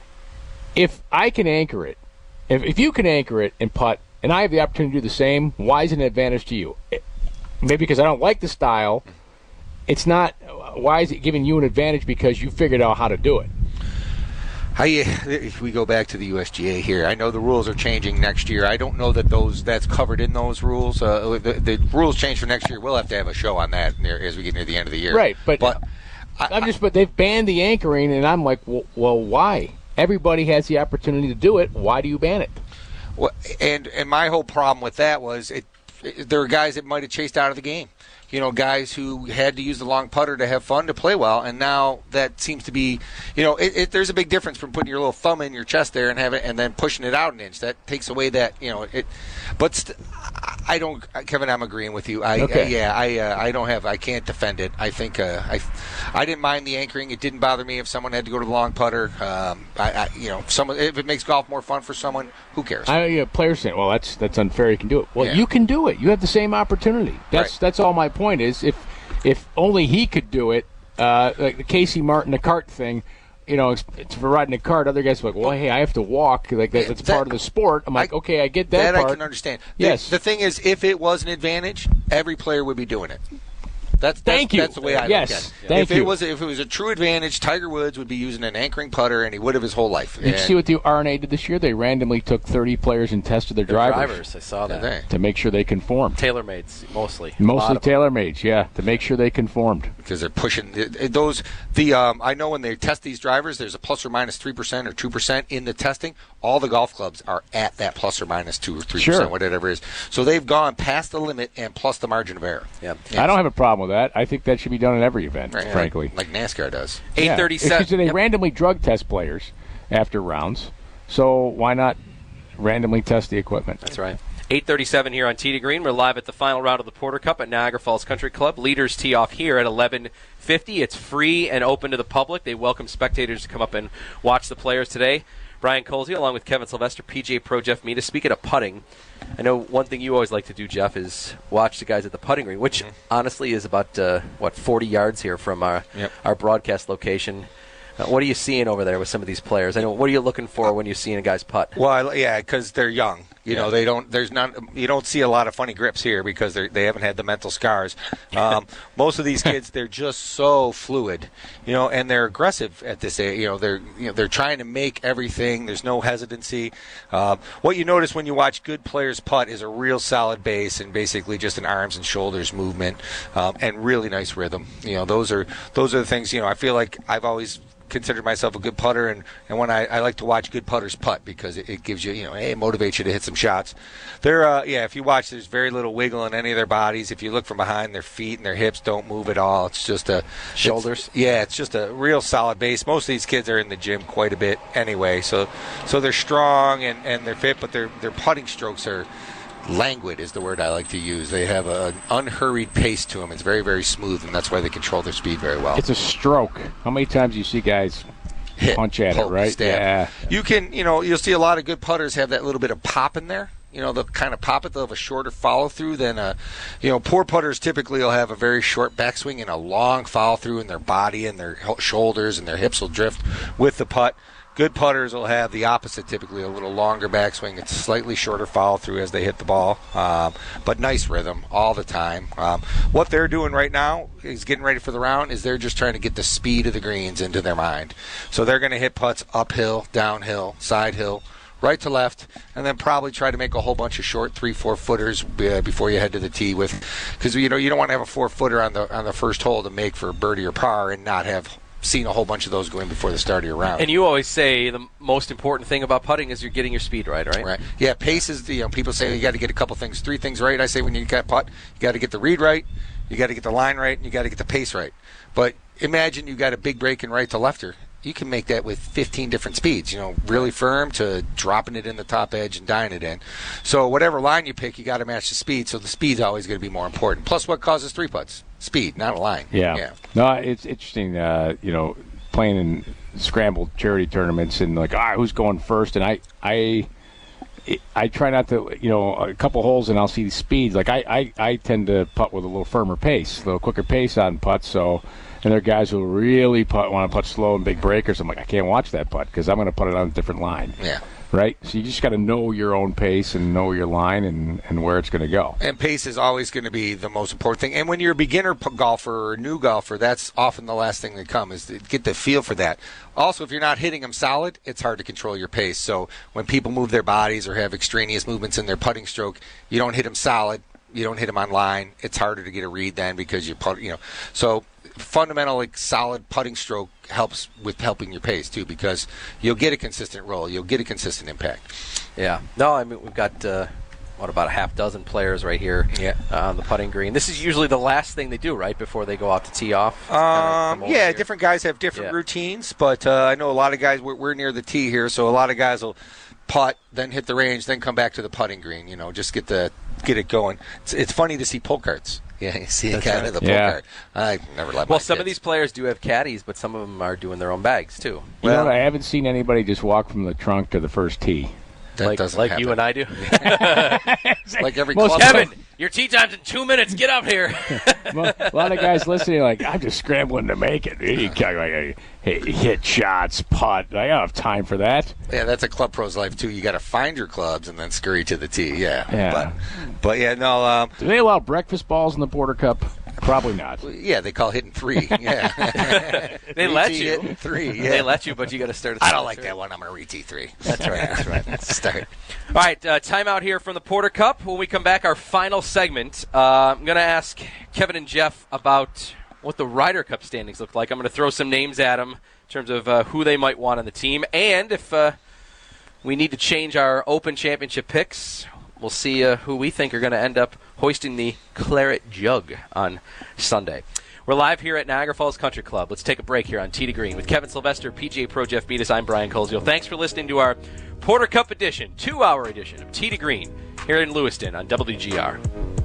If I can anchor it, if, if you can anchor it and putt, and I have the opportunity to do the same, why is it an advantage to you? It, maybe because I don't like the style. It's not, why is it giving you an advantage because you figured out how to do it? How you, if we go back to the U S G A here, I know the rules are changing next year. I don't know that those that's covered in those rules. Uh, the, the rules change for next year. We'll have to have a show on that near, as we get near the end of the year. Right, but, but I, I'm just. But they've banned the anchoring, and I'm like, well, well, why? Everybody has the opportunity to do it. Why do you ban it? Well, and and my whole problem with that was it there were guys that might have chased out of the game. You know, guys who had to use the long putter to have fun, to play well, and now that seems to be, you know, it, it, there's a big difference from putting your little thumb in your chest there and have it, and then pushing it out an inch. That takes away that, you know, it. But st- I don't, Kevin. I'm agreeing with you. I, okay. uh, yeah, I, uh, I don't have, I can't defend it. I think, uh, I, I didn't mind the anchoring. It didn't bother me if someone had to go to the long putter. Um, I, I, you know, someone if it makes golf more fun for someone, who cares? I uh, players saying, well, that's that's unfair. You can do it. Well, Yeah. you can do it. You have the same opportunity. That's Right. that's all my point is. If if only he could do it, uh, like the Casey Martin the cart thing. You know, it's, it's for riding a cart. Other guys are like, well, hey, I have to walk. Like that, that's That- part of the sport. I'm like, I- okay, I get that, That part. I can understand. The- Yes. The, thing is, if it was an advantage, every player would be doing it. That's, that's Thank you. That's the way I Yes. look at it. Thank if you. it was if it was a true advantage, Tiger Woods would be using an anchoring putter, and he would have his whole life. Did you And- see what the R N A did this year? They randomly took thirty players and tested their The drivers, drivers, I saw Did that. they? to make sure they conformed. Tailor-mades, mostly. A lot Mostly of them. tailor-mades, yeah, to make sure they conformed. because they're pushing it- it- those. The um, I know when they test these drivers, there's a plus or minus three percent or two percent in the testing. All the golf clubs are at that plus or minus two or three Sure. percent, whatever it is. So they've gone past the limit and plus the margin of error. Yeah. I don't have a problem with that. I think that should be done in every event, Right, frankly. like, like NASCAR does. eight thirty-seven. Because they Yep. randomly drug test players after rounds, so why not randomly test the equipment? That's right. eight thirty-seven here on Tee to Green. We're live at the final round of the Porter Cup at Niagara Falls Country Club. Leaders tee off here at eleven fifty. It's free and open to the public. They welcome spectators to come up and watch the players today. Brian Colsey, along with Kevin Sylvester, P G A Pro Jeff Meeta. Speaking of putting, I know one thing you always like to do, Jeff, is watch the guys at the putting green, which Mm-hmm. honestly is about, uh, what, forty yards here from our, Yep. our broadcast location. Uh, what are you seeing over there with some of these players? I know. What are you looking for when you're seeing a guy's putt? Well, I- yeah, because they're young. You Yeah. know, they don't. There's not. You don't see a lot of funny grips here because they they haven't had the mental scars. Um, most of these kids, they're just so fluid. You know, and they're aggressive at this age. You know, they're you know they're trying to make everything. There's no hesitancy. Um, what you notice when you watch good players putt is a real solid base and basically just an arms and shoulders movement um, and really nice rhythm. You know, those are those are the things. You know, I feel like I've always considered myself a good putter, and, and when I, I like to watch good putters putt because it, it gives you, you know, hey, it motivates you to hit some shots. They're, uh, yeah, if you watch, there's very little wiggle in any of their bodies. If you look from behind, their feet and their hips don't move at all. It's just a Shoulders? it's- yeah, it's just a real solid base. Most of these kids are in the gym quite a bit anyway, so so they're strong and, and they're fit, but their their putting strokes are languid is the word I like to use. They have a, an unhurried pace to them. It's very, very smooth, and that's why they control their speed very well. It's a stroke. How many times do you see guys Hit, punch at poke, it, right? stab. Yeah. You can, you know, you'll see a lot of good putters have that little bit of pop in there. You know, they'll kind of pop it. They'll have a shorter follow through than a, you know, poor putters typically will have a very short backswing and a long follow through in their body and their ho- shoulders, and their hips will drift with the putt. Good putters will have the opposite, typically a little longer backswing. It's slightly shorter follow through as they hit the ball, um, but nice rhythm all the time. Um, what they're doing right now is getting ready for the round. Is they're just trying to get the speed of the greens into their mind. So they're going to hit putts uphill, downhill, side hill, right to left, and then probably try to make a whole bunch of short three, four footers uh, before you head to the tee with, because you know you don't want to have a four footer on the on the first hole to make for birdie or par and not have seen a whole bunch of those going before the start of your round. And you always say the most important thing about putting is you're getting your speed right, right? Right. Yeah, pace is the, you know, people say you got to get a couple things, three things right. I say when you got putt, you got to get the read right, you got to get the line right, and you got to get the pace right. But imagine you got a big break in right to lefter. You can make that with fifteen different speeds, you know, really firm to dropping it in the top edge and dying it in. So whatever line you pick, you got to match the speed. So the speed's always going to be more important. Plus, what causes three putts? Speed, not a line. Yeah. Yeah. No, it's interesting, uh, you know, playing in scrambled charity tournaments and like, ah, who's going first? And I, I, I try not to, you know, a couple holes and I'll see the speeds. Like I, I, I tend to putt with a little firmer pace, a little quicker pace on putts. So, and there are guys who really putt, want to putt slow and big breakers. I'm like, I can't watch that putt because I'm going to put it on a different line. Yeah. Right? So you just got to know your own pace and know your line and, and where it's going to go. And pace is always going to be the most important thing. And when you're a beginner p- golfer or a new golfer, that's often the last thing that comes is to get the feel for that. Also, if you're not hitting them solid, it's hard to control your pace. So when people move their bodies or have extraneous movements in their putting stroke, you don't hit them solid, you don't hit them on line. It's harder to get a read then because you put, you know. So fundamental, like, solid putting stroke helps with helping your pace too, because you'll get a consistent roll, you'll get a consistent impact. Yeah. No, I mean we've got uh, what, about a half dozen players right here yeah. uh, on the putting green. This is usually the last thing they do, right, before they go out to tee off? Um, yeah, here. different guys have different yeah. routines, but uh, I know a lot of guys, we're, we're near the tee here, so a lot of guys will putt, then hit the range, then come back to the putting green, you know, just get the get it going. It's, it's funny to see pull carts. Yeah, you see a guy with a pull yeah. cart. I never let my Well, some kids. of these players do have caddies, but some of them are doing their own bags, too. You Well- know what? I haven't seen anybody just walk from the trunk to the first tee. That like doesn't like happen. you and I do. Like every Most club. Kevin, your tee time's in two minutes. Get up here. Well, a lot of guys listening are like, I'm just scrambling to make it. You can't, like, hey, hit shots, putt. I don't have time for that. Yeah, that's a club pro's life too. You got to find your clubs and then scurry to the tee. Yeah, Yeah. But, but yeah, no. Um, Do they allow breakfast balls in the Porter Cup? Probably not. yeah, they call hitting three. Yeah, They let Re-tee you. hitting three. Yeah. They let you, but you got to start at I the don't like three. that one. I'm gonna re-tee three. That's right. That's right. Let's start. All right, uh, timeout here from the Porter Cup. When we come back, our final segment, uh, I'm going to ask Kevin and Jeff about what the Ryder Cup standings look like. I'm going to throw some names at them in terms of uh, who they might want on the team, and if uh, we need to change our Open Championship picks, we'll see uh, who we think are going to end up hoisting the Claret Jug on Sunday. We're live here at Niagara Falls Country Club. Let's take a break here on Tee to Green with Kevin Sylvester, P G A Pro Jeff Beatus. I'm Brian Colesville. Thanks for listening to our Porter Cup edition, two-hour edition of Tee to Green here in Lewiston on W G R.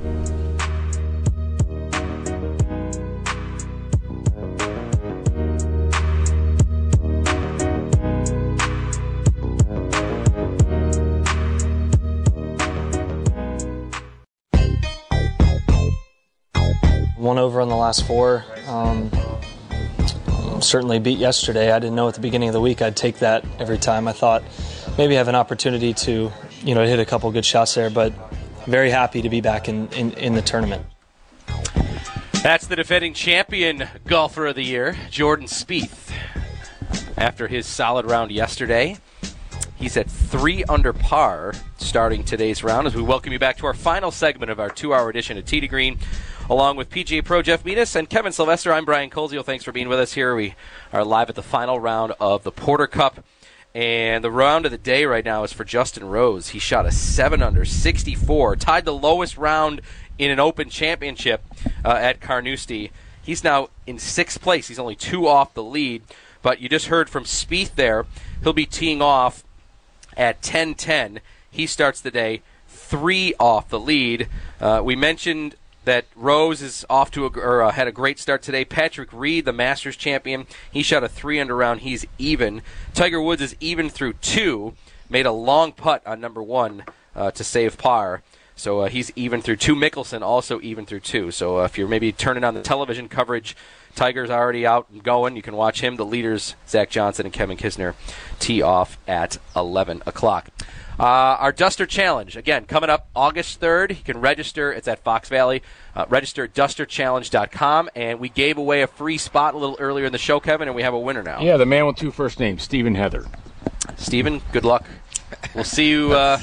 One over on the last four. Um, certainly beat yesterday. I didn't know at the beginning of the week I'd take that every time. I thought maybe have an opportunity to, you know, hit a couple good shots there, but very happy to be back in, in, in the tournament. That's the defending champion golfer of the year, Jordan Spieth. After his solid round yesterday, he's at three under par starting today's round as we welcome you back to our final segment of our two-hour edition of Tee to Green. Along with P G A Pro Jeff Beatus and Kevin Sylvester, I'm Brian Colesville. Thanks for being with us here. We are live at the final round of the Porter Cup. And the round of the day right now is for Justin Rose. He shot a seven under, sixty-four, tied the lowest round in an Open Championship uh, at Carnoustie. He's now in sixth place. He's only two off the lead. But you just heard from Spieth there. He'll be teeing off at ten ten. He starts the day three off the lead. Uh, we mentioned that Rose is off to a, or uh, had a great start today. Patrick Reed, the Masters champion, he shot a three under round. He's even. Tiger Woods is even through two. Made a long putt on number one uh, to save par. So uh, he's even through two. Mickelson also even through two. So uh, if you're maybe turning on the television coverage, Tiger's already out and going. You can watch him. The leaders, Zach Johnson and Kevin Kisner, tee off at eleven o'clock. Uh, our Duster Challenge, again, coming up August third. You can register. It's at Fox Valley. Uh, register at duster challenge dot com. And we gave away a free spot a little earlier in the show, Kevin, and we have a winner now. Yeah, the man with two first names, Stephen Heather. Stephen, good luck. We'll see you. Uh,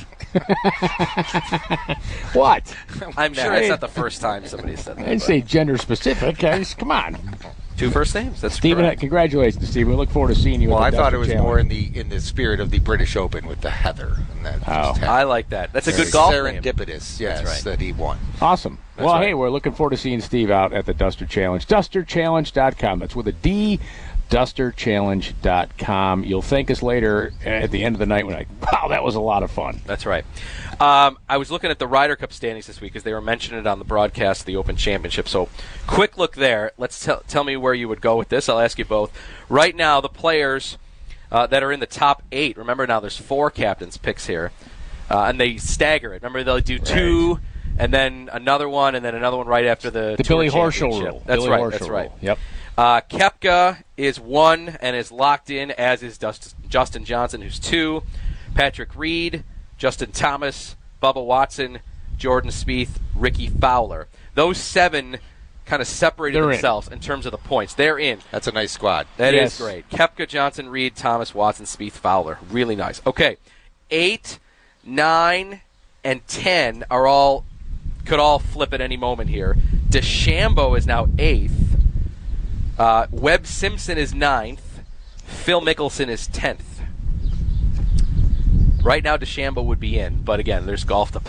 What? I'm sure it's not the first time somebody said that. I didn't say gender specific. Guys, come on. Two first names? That's Stephen, correct. congratulations, Stephen. We look forward to seeing you. Well, I at the thought Duster it was Challenge. more in the in the spirit of the British Open with the Heather. And that Oh. just I happened. like that. That's a Very good golf name. serendipitous, yes, right. that he won. Awesome. That's well, right. hey, we're looking forward to seeing Steve out at the Duster Challenge. duster challenge dot com. That's with a D. duster challenge dot com. You'll thank us later at the end of the night when I, wow, that was a lot of fun. That's right. Um, I was looking at the Ryder Cup standings this week because they were mentioning it on the broadcast of the Open Championship. So, quick look there. Let's tell tell me where you would go with this. I'll ask you both. Right now, the players uh, that are in the top eight. Remember, now there's four captains' picks here, uh, and they stagger it. Remember, they'll do two, right, and then another one, and then another one right after the The Tour Billy Horschel Championship. rule. That's Billy right. Horschel That's right. rule. Yep. Uh, Koepka is one and is locked in, as is Dust- Justin Johnson, who's two. Patrick Reed, Justin Thomas, Bubba Watson, Jordan Spieth, Ricky Fowler. Those seven kind of separated They're themselves in. in terms of the points. They're in. That's a nice squad. That Yes. is great. Koepka, Johnson, Reed, Thomas, Watson, Spieth, Fowler. Really nice. Okay, eight, nine, and ten are all could all flip at any moment here. DeChambeau is now eighth. Uh, Webb Simpson is ninth. Phil Mickelson is tenth. Right now, DeChambeau would be in, but again, there's golf to play.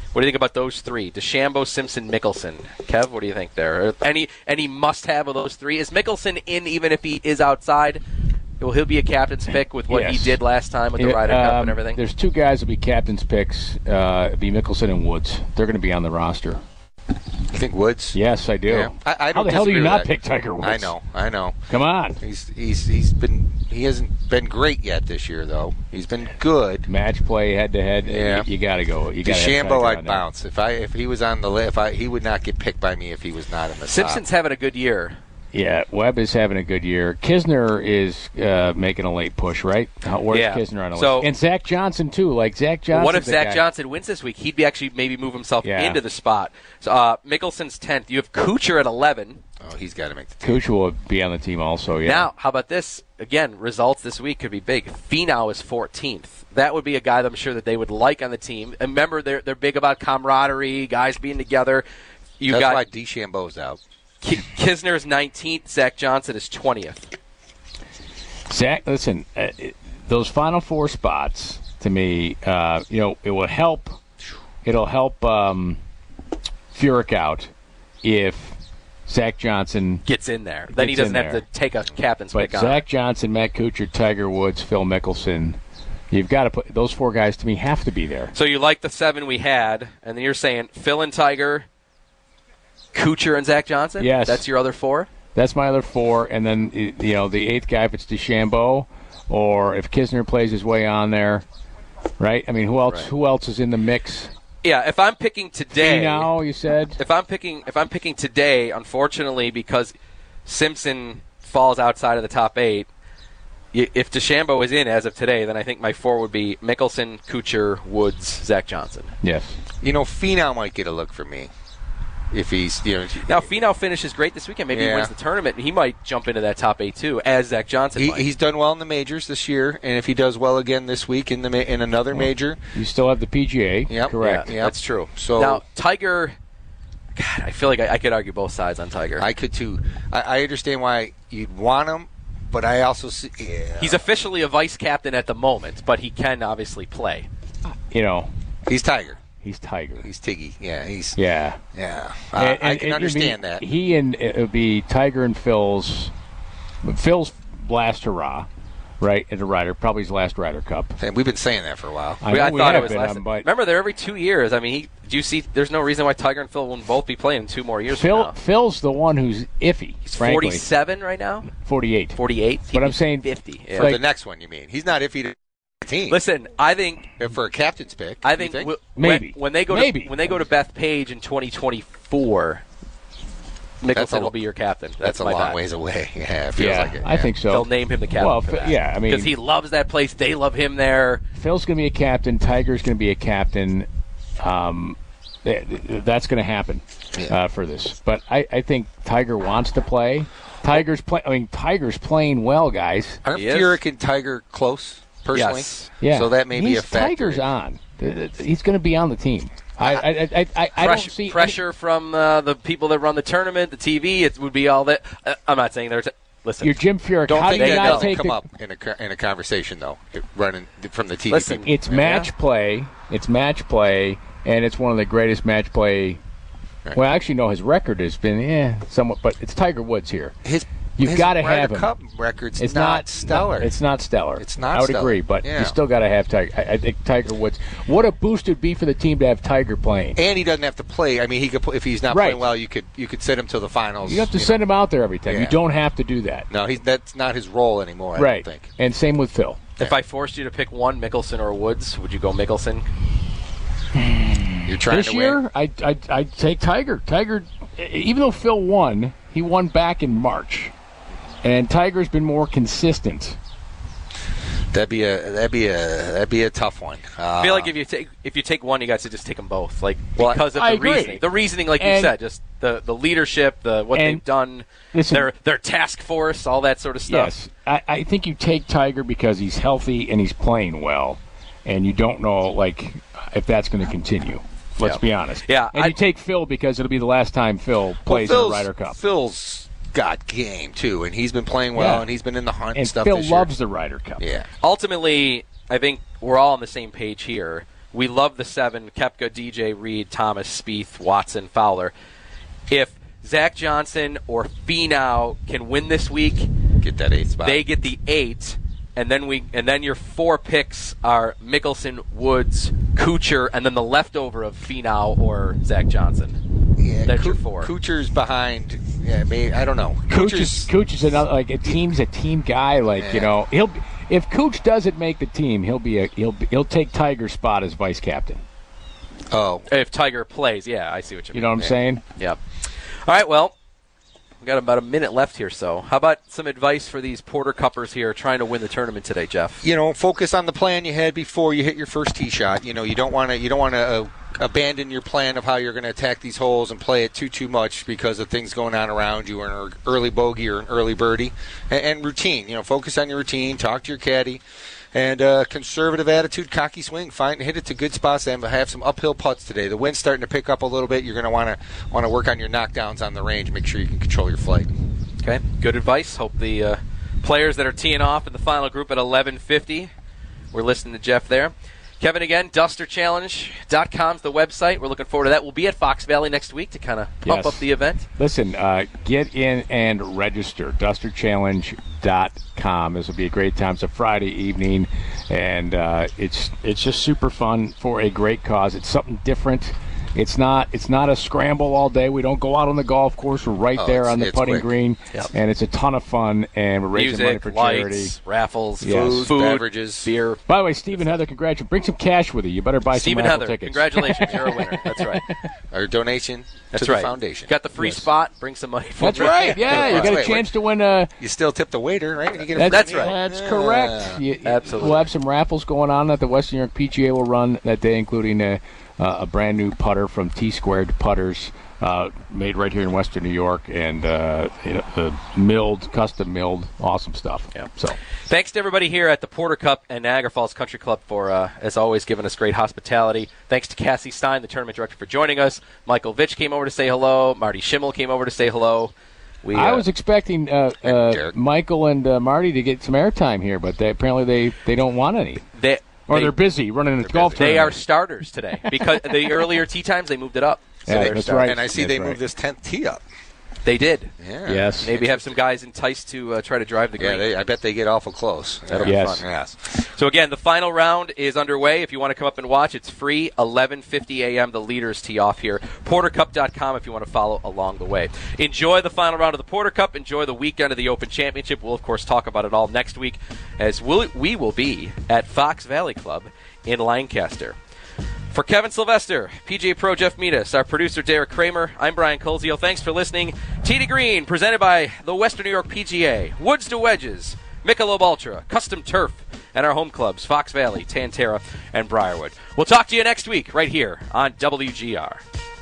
What do you think about those three? DeChambeau, Simpson, Mickelson. Kev, what do you think there? Any any must-have of those three? Is Mickelson in even if he is outside? Will he be a captain's pick with what Yes. he did last time with the It, Ryder Cup um, and everything? There's two guys that'll be captain's picks. Uh, it'll be Mickelson and Woods. They're going to be on the roster. You think Woods? Yes, I do. Yeah. I, I How don't the hell do you disagree with not that. pick Tiger Woods? I know, I know. Come on. He's he's he's been he hasn't been great yet this year though. He's been good. Match play head to head. Yeah. You, you got to go. You got DeChambeau, I'd bounce if I if he was on the list. If I he would not get picked by me if he was not in the Simpson's top. having a good year. Yeah, Webb is having a good year. Kisner is uh, making a late push, right? How- Where's Yeah. Kisner on the So- list? And Zach Johnson too. Like Zach Johnson. What if Zach Johnson wins this week? He'd be actually maybe move himself Yeah. into the spot. So uh, Mickelson's tenth. You have Kuchar at eleven. Oh, he's got to make the team. Kuch will be on the team also. Yeah. Now, how about this? Again, results this week could be big. Finau is fourteenth. That would be a guy that I'm sure that they would like on the team. And remember, they're they're big about camaraderie, guys being together. You That's got why DeChambeau's out. Ki- Kisner is nineteenth. Zach Johnson is twentieth. Zach, listen, uh, it, those final four spots to me, uh, you know, it will help. It'll help um, Furyk out if Zach Johnson Gets in there. Then he Gets doesn't in have there. to take a captain's But pick on. Zach Johnson, Matt Kuchar, Tiger Woods, Phil Mickelson, you've got to put those four guys to me have to be there. So you like the seven we had, and then you're saying Phil and Tiger, Kuchar and Zach Johnson? Yes. That's your other four? That's my other four, and then you know the eighth guy if it's DeChambeau, or if Kisner plays his way on there, right? I mean, who else? Right. Who else is in the mix? Yeah, if I'm picking today, Now you said if I'm picking if I'm picking today, unfortunately, because Simpson falls outside of the top eight, y- if DeChambeau is in as of today, then I think my four would be Mickelson, Kuchar, Woods, Zach Johnson. yes. You know, Finau might get a look for me if he's you know. Now, Finau finishes great this weekend. Maybe he Yeah. wins the tournament, and he might jump into that top eight too, as Zach Johnson He, might. he's done well in the majors this year, and if he does well again this week in the ma- in another major, You still have the P G A, Yep. correct? Yeah, Yep. that's true. So- now, Tiger, God, I feel like I, I could argue both sides on Tiger. I could too. I, I understand why you'd want him, but I also see. Yeah. He's officially a vice captain at the moment, but he can obviously play. You know, he's Tiger. he's Tiger. He's Tiggy. Yeah, he's Yeah. yeah. Uh, And- I and- can and it'd understand be- that. He and it would be Tiger and Phil's, Phil's last hurrah, right? At the Ryder, probably his last Ryder Cup. And we've been saying that for a while. I We- know I we thought have it was been, last. um, but Remember, they're every two years. I mean, he, do you see? There's no reason why Tiger and Phil won't both be playing in two more years. Phil, from now. Phil's the one who's iffy. He's frankly. forty-seven right now. forty-eight. forty-eight. But I'm saying- fifty. Yeah. For like- the next one, you mean? He's not iffy to the team. Listen, I think If for a captain's pick. I you think, w- Maybe. when, when they go Maybe. to when they go to Beth Page in twenty twenty-four, That's Mickelson a- will be your captain. That's, that's a my long bet. ways away. Yeah, it feels Yeah, like it. I yeah. think so. They'll name him the captain. Well, for Phil- that. yeah, I mean- because he loves that place. They love him there. Phil's going to be a captain. Tiger's going to be a captain. Um, th- th- that's going to happen uh, for this. But I, I think Tiger wants to play. Tiger's play. I mean, Tiger's playing well, guys. Aren't He is. Furyk and Tiger close personally? Yes. Yeah. So that may be He's- a factor. Tiger's on. Th- th- He's going to be on the team. I, I, I, I, I, I don't Pressure, see any- pressure from uh, the people that run the tournament, the T V. It would be all that. Uh, I'm not saying there's. Listen, You're Jim Furyk. Don't How think do you that not doesn't take come the, up in a co- in a conversation though, it- running from the T V. Listen, people. It's match play. It's match play, and it's one of the greatest match play. Right. Well, actually, no, his record has been eh, somewhat, but it's Tiger Woods here. his You've his got to Ryder have him. Cup record's It's not, not stellar. It's not stellar. It's not I would stellar. agree, but Yeah. you still got to have Tiger. I, I think Tiger Woods. What a boost it'd be for the team to have Tiger playing. and he doesn't have to play. I mean, he could play, if he's not Right. playing well, you could you could send him to the finals. You have to know. send him out there every time. Yeah. You don't have to do that. No, he's that's not his role anymore. I right. don't think. And same with Phil. if I forced you to pick one, Mickelson or Woods, would you go Mickelson? You're trying This to year, win. I I I take Tiger. Tiger, even though Phil won, he won back in March, and Tiger's been more consistent. That'd be a that'd be a that'd be a tough one. Uh, I feel like if you take if you take one, you guys should just take them both, like Well, because of I the agree. reasoning. The reasoning, like you And- said, just the, the leadership, the what And- they've done, Listen- their their task force, all that sort of stuff. Yes, I, I think you take Tiger because he's healthy and he's playing well, and you don't know like if that's going to continue. Let's Yeah. be honest. Yeah, and I- you take Phil because it'll be the last time Phil well, plays in Phil's, the Ryder Cup. Phil's got game too, and he's been playing well, Yeah. and he's been in the hunt and stuff. Phil this loves year. the Ryder Cup. Yeah. Ultimately, I think we're all on the same page here. We love the seven: Koepka, D J, Reed, Thomas, Spieth, Watson, Fowler. If Zach Johnson or Finau can win this week, get that eighth spot. They get the eight, and then we and then your four picks are Mickelson, Woods, Kuchar, and then the leftover of Finau or Zach Johnson. Yeah, that's Ku- your four. Kuchar's behind. Yeah, maybe, I don't know. Cooch is, Cooch is another like a team's a team guy. Like yeah. you know, he'll if Cooch doesn't make the team, he'll be a he'll he'll take Tiger's spot as vice captain. Oh, if Tiger plays, yeah, I see what you mean. You know what I'm yeah. saying? Yep. All right, well, we've got about a minute left here, so how about some advice for these Porter Cuppers here trying to win the tournament today, Jeff? You know, focus on the plan you had before you hit your first tee shot. You know, you don't want to you don't want to uh, abandon your plan of how you're going to attack these holes and play it too too much because of things going on around you, or an early bogey or an early birdie, and, and routine. You know, focus on your routine. Talk to your caddy. And uh, conservative attitude, cocky swing. Find hit it to good spots and have some uphill putts today. The wind's starting to pick up a little bit. You're going to want to want to work on your knockdowns on the range. Make sure you can control your flight. Okay, good advice. Hope the uh, players that are teeing off in the final group at eleven fifty, we're listening to Jeff there. Kevin, again, duster challenge dot com is the website. We're looking forward to that. We'll be at Fox Valley next week to kind of pump yes. up the event. Listen, uh, get in and register. duster challenge dot com. This will be a great time. It's a Friday evening, and uh, it's it's just super fun for a great cause. It's something different. It's not it's not a scramble all day. We don't go out on the golf course. We're right oh, there on the putting quick. green, yep. and it's a ton of fun. And we're raising Music, money for lights, charity. Raffles, yes. food, food, beverages, beer. By the way, Steve and Heather, congratulations! Bring some cash with you. You better buy Steve some and raffle Heather, tickets. congratulations! You're a winner. That's right. Our donation That's to right. the foundation. Got the free yes. spot. Bring some money. For That's it. right. Yeah, you got a wait, chance wait. to win. A, you still tip the waiter, right? When you get a that's, That's right. That's yeah. correct. You, Absolutely. We'll have some raffles going on that the Western New York P G A will run that day, including a, uh, a brand new putter from T Squared Putters. Uh, made right here in Western New York, and uh, you know, uh, milled, custom milled, awesome stuff. Yeah. So, thanks to everybody here at the Porter Cup and Niagara Falls Country Club for, uh, as always, giving us great hospitality. Thanks to Cassie Stein, the tournament director, for joining us. Michael Vitch came over to say hello. Marty Schimmel came over to say hello. We, uh, I was expecting uh, uh, Michael and uh, Marty to get some airtime here, but they, apparently they, they don't want any. They, or they, they're busy running a golf They tournament. are starters today because the earlier tee times they moved it up. So yeah, they're that's starters. right. And I see that's they right. moved this tenth tee up. They did. Yeah. Yes. Maybe have some guys enticed to uh, try to drive the green. Yeah, they, I bet they get awful close. That'll yes. be fun. Yes. So again, the final round is underway. If you want to come up and watch, it's free. eleven fifty a.m. The leaders tee off here. porter cup dot com if you want to follow along the way. Enjoy the final round of the Porter Cup. Enjoy the weekend of the Open Championship. We'll, of course, talk about it all next week as we'll, we will be at Fox Valley Club in Lancaster. For Kevin Sylvester, P G A Pro Jeff Meadus, our producer Derek Kramer, I'm Brian Colzio. Thanks for listening. Tee to Green, presented by the Western New York P G A, Woods to Wedges, Michelob Ultra, Custom Turf, and our home clubs, Fox Valley, Tantera, and Briarwood. We'll talk to you next week right here on W G R.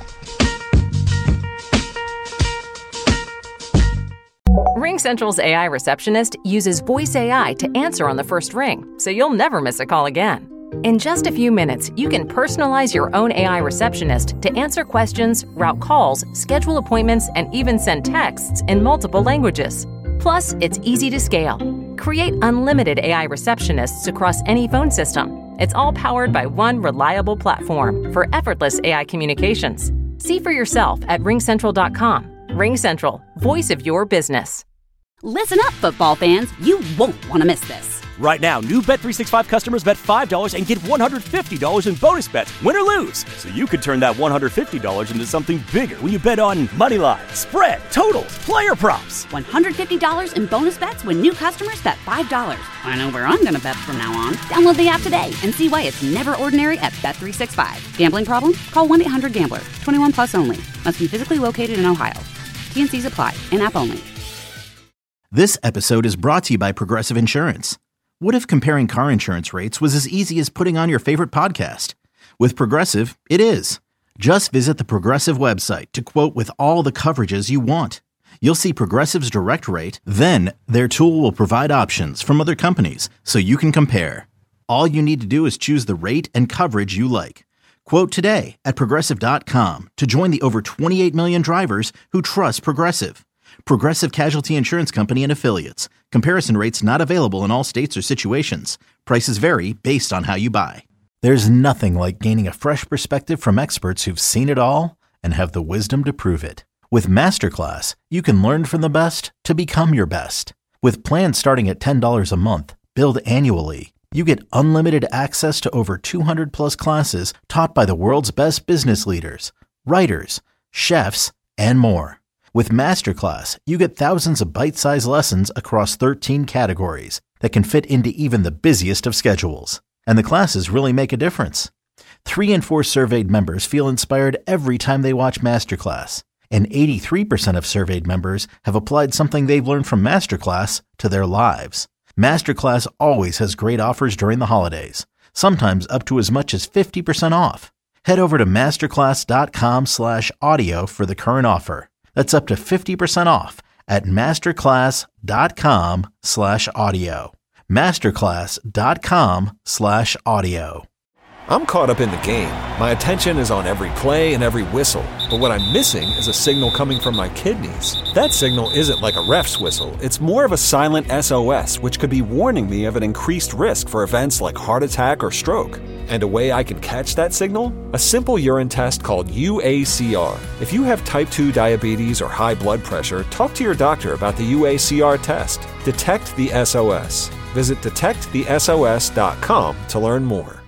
RingCentral's A I receptionist uses voice A I to answer on the first ring, so you'll never miss a call again. In just a few minutes, you can personalize your own A I receptionist to answer questions, route calls, schedule appointments, and even send texts in multiple languages. Plus, it's easy to scale. Create unlimited A I receptionists across any phone system. It's all powered by one reliable platform for effortless A I communications. See for yourself at ring central dot com. RingCentral, voice of your business. Listen up, football fans. You won't want to miss this. Right now, new Bet three sixty-five customers bet five dollars and get one hundred fifty dollars in bonus bets, win or lose. So you could turn that one hundred fifty dollars into something bigger when you bet on money line, spread, totals, player props. one hundred fifty dollars in bonus bets when new customers bet five dollars. I know where I'm going to bet from now on. Download the app today and see why it's never ordinary at Bet three sixty-five. Gambling problem? Call one eight hundred gambler. twenty-one plus only. Must be physically located in Ohio. T and C's apply. In-app only. This episode is brought to you by Progressive Insurance. What if comparing car insurance rates was as easy as putting on your favorite podcast? With Progressive, it is. Just visit the Progressive website to quote with all the coverages you want. You'll see Progressive's direct rate, then their tool will provide options from other companies so you can compare. All you need to do is choose the rate and coverage you like. Quote today at progressive dot com to join the over twenty-eight million drivers who trust Progressive. Progressive Casualty Insurance Company and Affiliates. Comparison rates not available in all states or situations. Prices vary based on how you buy. There's nothing like gaining a fresh perspective from experts who've seen it all and have the wisdom to prove it. With Masterclass, you can learn from the best to become your best. With plans starting at ten dollars a month, billed annually, you get unlimited access to over two hundred plus classes taught by the world's best business leaders, writers, chefs, and more. With Masterclass, you get thousands of bite-sized lessons across thirteen categories that can fit into even the busiest of schedules. And the classes really make a difference. Three in four surveyed members feel inspired every time they watch Masterclass. And eighty-three percent of surveyed members have applied something they've learned from Masterclass to their lives. Masterclass always has great offers during the holidays, sometimes up to as much as fifty percent off. Head over to masterclass.com slash audio for the current offer. That's up to fifty percent off at masterclass.com slash audio. Masterclass.com slash audio. I'm caught up in the game. My attention is on every play and every whistle. But what I'm missing is a signal coming from my kidneys. That signal isn't like a ref's whistle. It's more of a silent S O S, which could be warning me of an increased risk for events like heart attack or stroke. And a way I can catch that signal? A simple urine test called U A C R. If you have type two diabetes or high blood pressure, talk to your doctor about the U A C R test. Detect the S O S. Visit detect the S O S dot com to learn more.